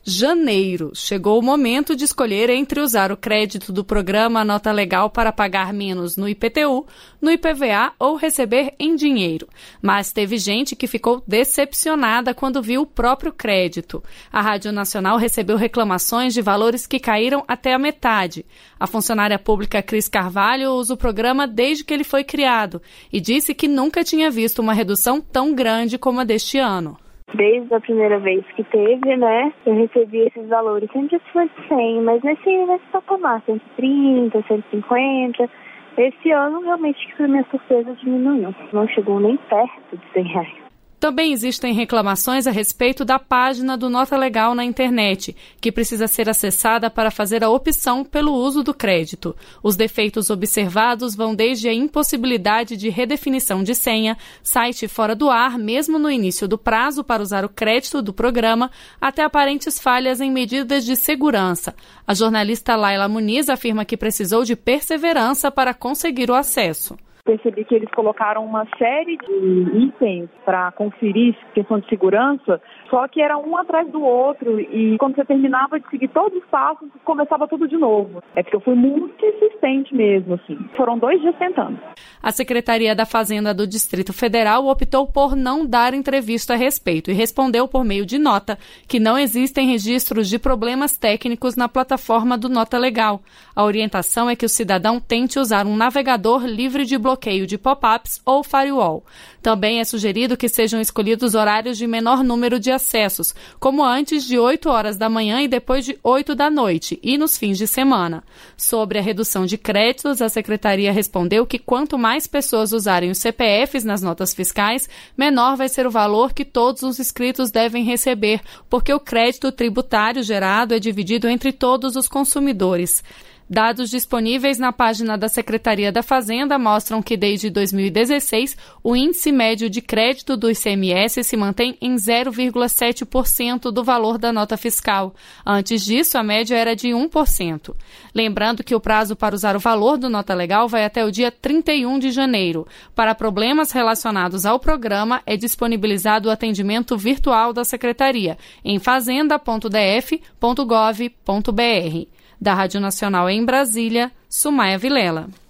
janeiro. Chegou o momento de escolher entre usar o crédito do programa Nota Legal para pagar menos no IPTU, no IPVA ou receber em dinheiro. Mas teve gente que ficou decepcionada quando viu o próprio crédito. A Rádio Nacional recebeu reclamações de valores que caíram até a metade. A funcionária pública Cris Carvalho usa o programa desde que ele foi criado e disse que nunca tinha visto uma redução tão grande como a deste ano. Desde a primeira vez que teve, né, eu recebi esses valores sempre acima de 100, mas nesse patamar, 130, 150. Esse ano, realmente, para minha surpresa, diminuiu. Não chegou nem perto de R$100. Também existem reclamações a respeito da página do Nota Legal na internet, que precisa ser acessada para fazer a opção pelo uso do crédito. Os defeitos observados vão desde a impossibilidade de redefinição de senha, site fora do ar, mesmo no início do prazo para usar o crédito do programa, até aparentes falhas em medidas de segurança. A jornalista Laila Muniz afirma que precisou de perseverança para conseguir o acesso. Percebi que eles colocaram uma série de itens para conferir questão de segurança, só que era um atrás do outro e quando você terminava de seguir todos os passos, começava tudo de novo. É porque eu fui muito insistente mesmo, assim. Foram 2 dias tentando. A Secretaria da Fazenda do Distrito Federal optou por não dar entrevista a respeito e respondeu por meio de nota que não existem registros de problemas técnicos na plataforma do Nota Legal. A orientação é que o cidadão tente usar um navegador livre de bloqueio de pop-ups ou firewall. Também é sugerido que sejam escolhidos horários de menor número de acessos, como antes de 8 horas da manhã e depois de 8 da noite, e nos fins de semana. Sobre a redução de créditos, a Secretaria respondeu que quanto mais pessoas usarem os CPFs nas notas fiscais, menor vai ser o valor que todos os inscritos devem receber, porque o crédito tributário gerado é dividido entre todos os consumidores. Dados disponíveis na página da Secretaria da Fazenda mostram que desde 2016 o índice médio de crédito do ICMS se mantém em 0,7% do valor da nota fiscal. Antes disso, a média era de 1%. Lembrando que o prazo para usar o valor do Nota Legal vai até o dia 31 de janeiro. Para problemas relacionados ao programa, é disponibilizado o atendimento virtual da Secretaria em fazenda.df.gov.br. Da Rádio Nacional em Brasília, Sumaia Vilela.